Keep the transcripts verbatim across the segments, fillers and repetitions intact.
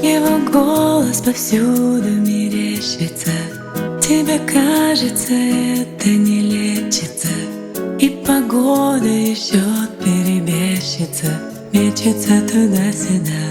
Его голос повсюду мерещится. Тебе кажется, это не лечится, и погода еще перебещется, мечется туда-сюда.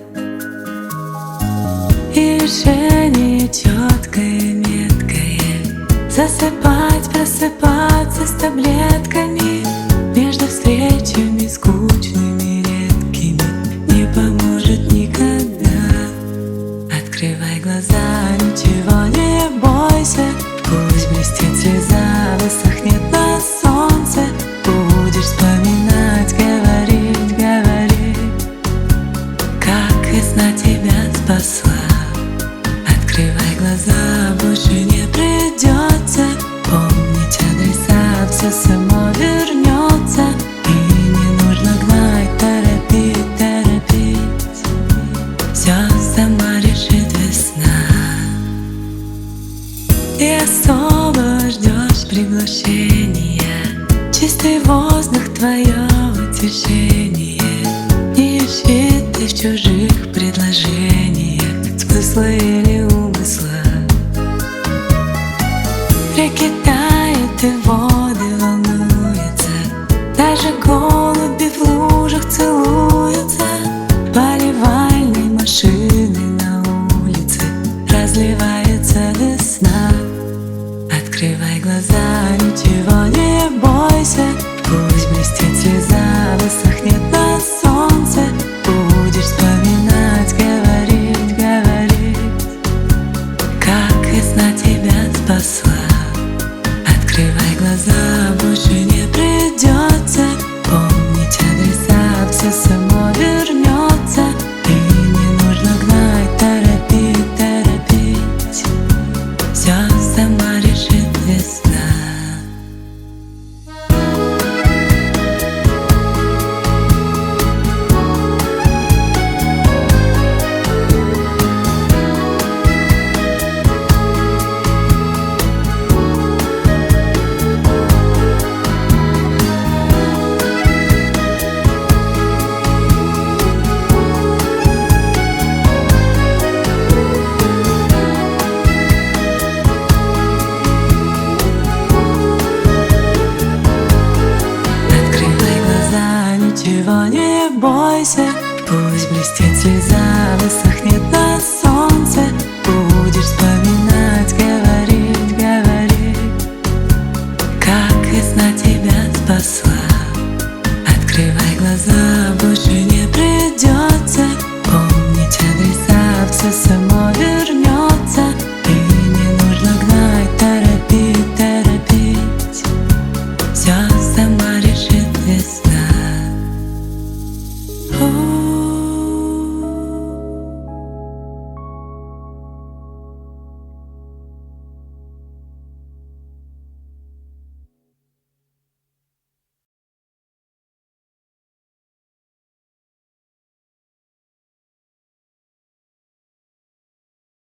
И решение четкое, меткое: засыпать, просыпаться с таблетками. Между встречами скучными, редкими не поможет никогда. Открывай глаза, ничего не бойся. Пусть блестит слеза, высохнет на солнце. Будешь вспоминать, говорить, говорить, как весна тебя спасла. Открывай глаза, больше не придется помнить адреса, все само вернется. И не нужно гнать, торопить, торопить, все сама решит весна. И особо ждешь приглашения, чистый воздух, твое утешение. Не ищи ты в чужих предложениях смысла или умысла. Реки тают и воды волнуются, даже голуби в лужах целуются. Поливальной машины на улице разливается весна. Открывай глаза, ничего не бойся. Пусть блестит слеза, высохнет на солнце. Будешь вспоминать, говорить, говорить, как весна тебя спасла. Открывай глаза, больше не придется помнить адреса, все само вернется. И не нужно гнать, торопить, торопить, все сама решит весна. Ничего не бойся, пусть блестит слеза, высохнет